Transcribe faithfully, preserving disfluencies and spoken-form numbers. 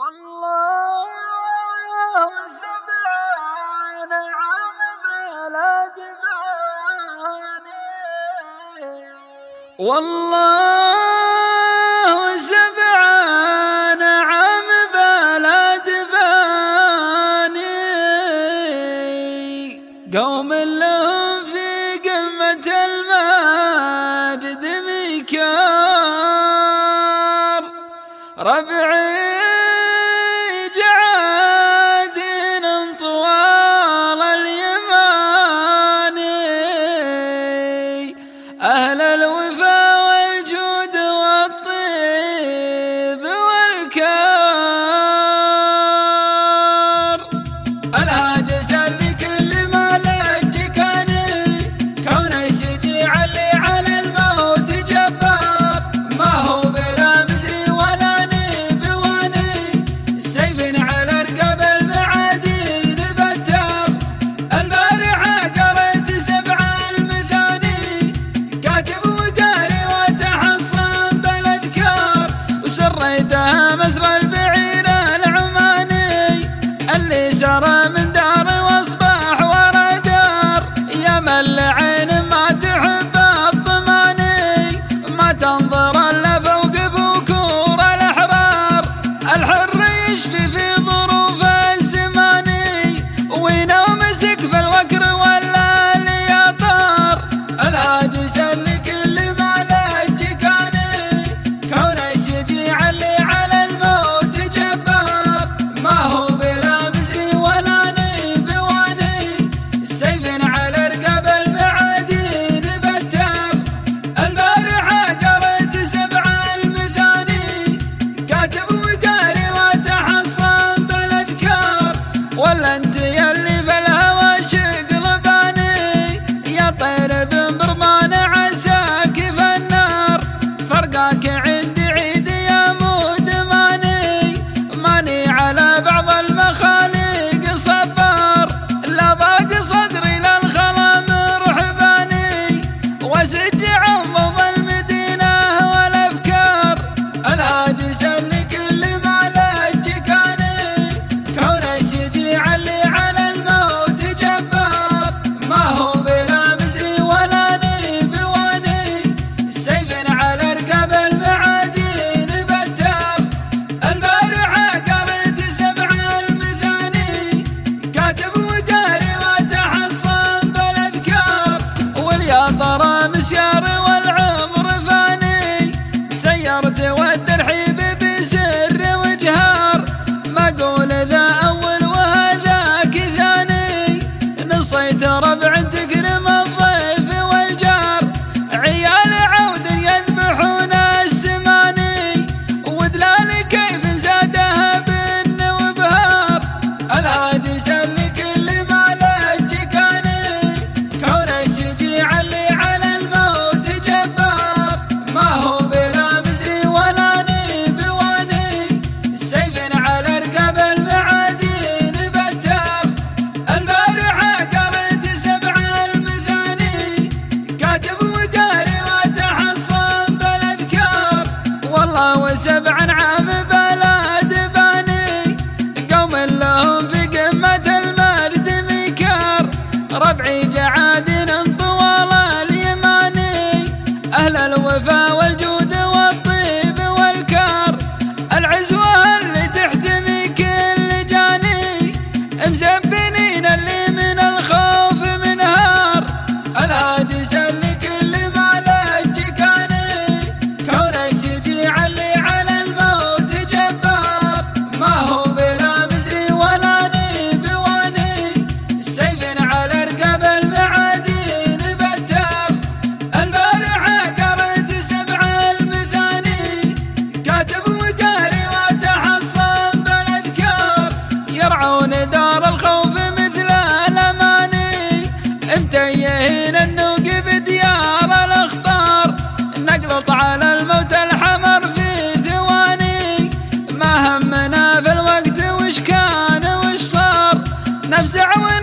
والله سبعان عام بلا دباني، والله سبعان عام بلا دباني، قوم لهم في قمة المجد ميكار، ربعي جعادين طوال اليماني، أهل الوفا والجود والطيب والكار، الهاجس اللي كل ما لجكني كون الشجيع اللي على الموت جبار، ما هو بلا مزري ولا نيب واني، سيف على رقب المعادين بتار، البارحة قريت سبع المثاني، كاتب وقاري وتحصن بالاذكار، وسريتها مسرى البعير العماني اللي سرى من دار واصبح ورا دار، يا من العين ما تحب الطماني، ما تنظر الا فوق فكور الاحرار، الحر يشفي في ظروف الزمان، وينومسك في الوكر ولا اليطار، الهاجس اللي كل ما لجكاني كون الشجيع اللي على الموت جبار، ما هو بلا مزري ولا نيب واني، سيف على رقب المعادين بتار، البارحة قريت سبع المثاني، كاتب وقاري وتحصن بالاذكار، ولا انت يلي في الهوى شقلباني، يا طير بن برمان عساك في النار، فرقاك عندي عيد يا مودماني، ماني على بعض المخاليق صبار، لا ضاق صدري للخلا مرحباني، وسج عن ضوض المدينة والافكار، الهاجس اللي كل ما لجكاني كون الشجيع اللي على الموت جبار، ما هو بلا مزري ولا نيب واني، سيف على رقب المعادين بتار، البارحة قريت سبع المثاني، كاتب وقاري وتحصن بالاذكار، واليا طرى مسيار والعمر فاني، سيرت والترحيب بسر وجهار، ما قول ذا اول وهذاك ثاني، نصيت ربع تكرم الضيف والجار، عيال عود يذبحون السماني، ودلال كيف زادها بن وبهار، الهاجس اللي كل ما لجكاني كون الشجيع اللي على الموت جبار، ما هو بلا مزري ولا نيب واني، سيف على رقب المعادين بتار، البارحة قريت سبع المثاني، كاتب وقاري وتحصن بالاذكار، والله وسبع عام بلا دباني، قوم لهم في قمة المجد ميكار، ربعي جعادين طوال اليماني، أهل الوفا والجود والطيب والكار، العزوة اللي تحتمي كل جاني، مزبنين اللي من الخوف منهار، الهاجس اللي كل ما لجكاني كون الشجيع اللي على الموت جبار، ما هو بلا مزري ولا نيب واني، سيف على رقب المعادين بتار، البارحة قريت سبع المثاني، كاتب وقاري وتحصن بالاذكار، يرعون دار الخوف مثل الاماني، متيهين النوق بديار الاخطار، نقلط على الموت الحمر في ثواني، ما همنا في الوقت وش كان وش صار، نفزع